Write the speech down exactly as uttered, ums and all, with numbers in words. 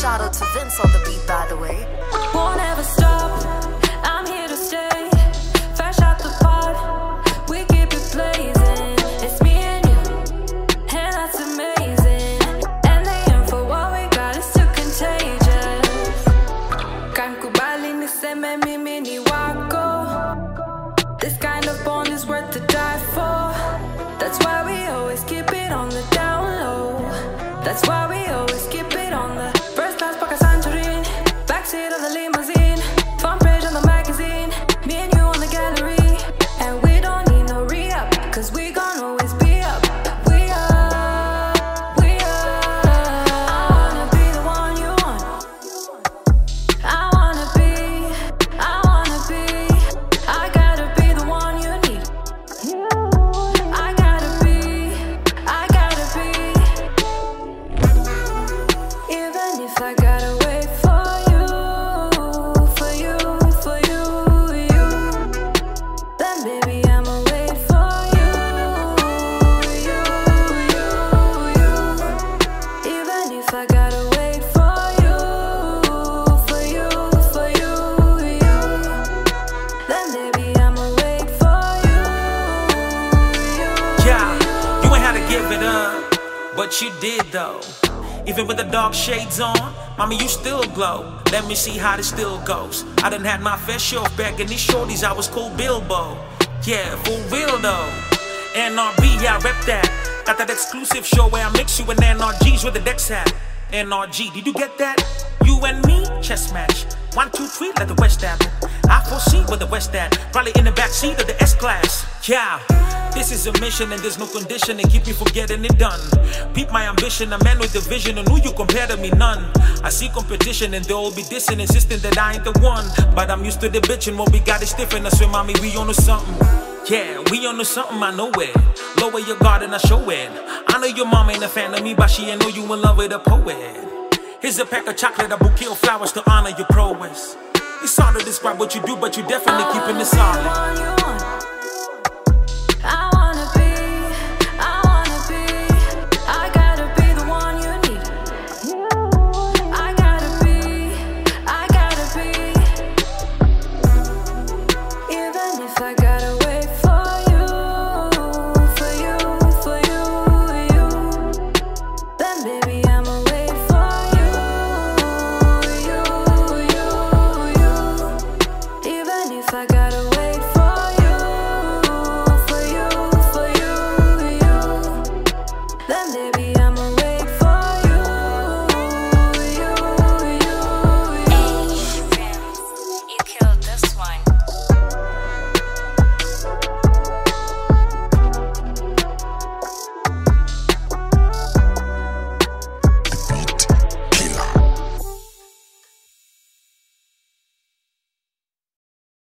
Shout out to Vince on the beat, by the way. Won't ever stop, I'm here to stay. Fresh out the pot, we keep it blazing. It's me and you, and that's amazing. And they yearn for what we got, it's too contagious. Can't kubali niseme mimi ni wako. This kind of bond is worth to die for. That's why we always keep it on the down low. That's why we always keep it on the first class Paka Santorin. Backseat of the limousine, front page on the magazine. Me and you on the gallery, and we don't need no re-up, cause we gon' always be up. We up, we up. I wanna be the one you want. I wanna be, I wanna be. I gotta be the one you need. I gotta be, I gotta be. Even if I gotta wait for you, for you, for you, you, then baby I'ma wait for you, you, you, you. Even if I gotta wait for you, for you, for you, you, then baby I'ma wait for you, you. Yeah, you ain't had to give it up, but you did though. Even with the dark shades on, mommy, you still glow. Let me see how this still goes. I done had my fair share of back in these shorties, I was cool Bilbo. Yeah, for real though. N R B, yeah, I rep that. Got that exclusive show where I mix you and N R Gs with the decks hat. N R G, did you get that? You and me, chess match. One, two, three, like the West happen. I foresee where the West at. Probably in the backseat of the S-Class. Yeah, this is a mission and there's no condition to keep me from getting it done. Peep my ambition, a man with a vision, and who you compare to me, none. I see competition and they all be dissing, insisting that I ain't the one. But I'm used to the bitching, what we got is different. I swear, mommy, we on to something. Yeah, we on to something, I know it. Lower your guard and I show it. I know your mom ain't a fan of me, but she ain't know you in love with a poet. Here's a pack of chocolate, a bouquet of flowers to honor your prowess. It's hard to describe what you do, but you definitely keeping it solid.